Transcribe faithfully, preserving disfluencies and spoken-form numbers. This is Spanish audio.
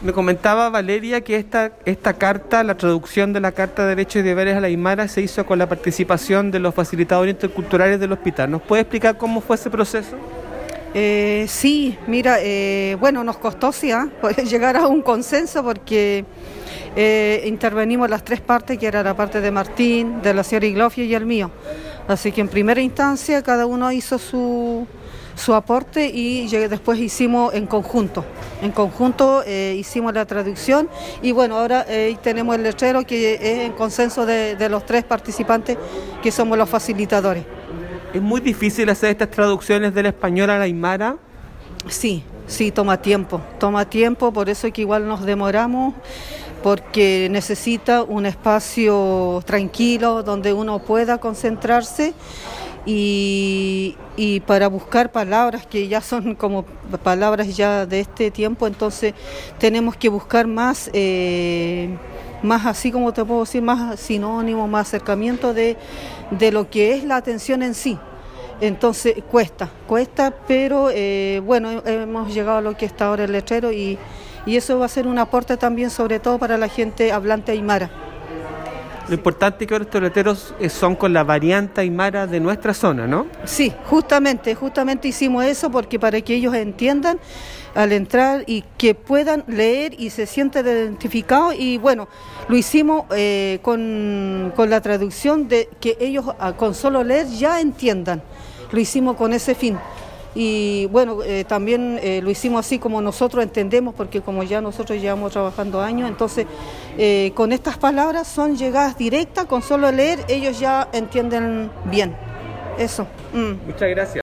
Me comentaba Valeria que esta, esta carta, la traducción de la Carta de Derechos y Deberes a la Aymara se hizo con la participación de los facilitadores interculturales del hospital. ¿Nos puede explicar cómo fue ese proceso? Eh, sí, mira, eh, bueno, nos costó sí, ¿eh? poder llegar a un consenso porque eh, intervenimos las tres partes, que era la parte de Martín, de la señora Iglofia y el mío. Así que en primera instancia cada uno hizo su, su aporte y después hicimos en conjunto. En conjunto eh, hicimos la traducción y bueno, ahora eh, tenemos el letrero que es en consenso de, de los tres participantes que somos los facilitadores. ¿Es muy difícil hacer estas traducciones del español a la aymara? Sí, sí, toma tiempo, toma tiempo, por eso es que igual nos demoramos, porque necesita un espacio tranquilo donde uno pueda concentrarse y, y para buscar palabras que ya son como palabras ya de este tiempo, entonces tenemos que buscar más, eh, más así como te puedo decir, más sinónimos, más acercamiento de, de lo que es la atención en sí. Entonces cuesta, cuesta, pero eh, bueno, hemos llegado a lo que está ahora el letrero y, y eso va a ser un aporte también, sobre todo para la gente hablante aymara. Lo importante es que ahora estos letreros son con la variante aymara de nuestra zona, ¿no? Sí, justamente, justamente hicimos eso porque para que ellos entiendan al entrar y que puedan leer y se sienten identificados y bueno, lo hicimos eh, con, con la traducción de que ellos con solo leer ya entiendan, lo hicimos con ese fin. Y bueno, eh, también eh, lo hicimos así como nosotros entendemos, porque como ya nosotros llevamos trabajando años, entonces eh, con estas palabras son llegadas directas, con solo leer ellos ya entienden bien. Eso. Mm. Muchas gracias.